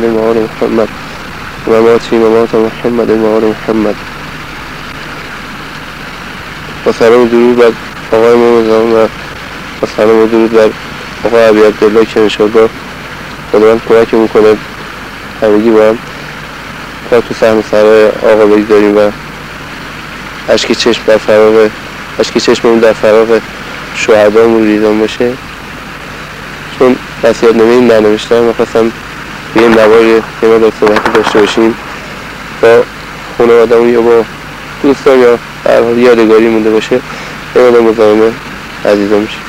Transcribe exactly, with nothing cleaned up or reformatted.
وآل محمد مماتی ممات محمد وآل محمد. با سلام و درود بر آقای مومنزان و با سلام و درود بر آقای ابی عبدالله که انشاءالله خداوند کمکمون کنه همگی با هم تا تو صحن سرای آقا بگذاریم و اشک چشم در فراغ اشک چشممون در فراغ شهدامون ریزان باشه. چون وصیت نامه این ننوشتم و خواستم به این نوار یه مقدار صحبتی داشته باشیم با خانواده‌مون یا با دوستان یا در حال یادگاری مونده باشه. یه مقدار مزاحم عزیزان میشه.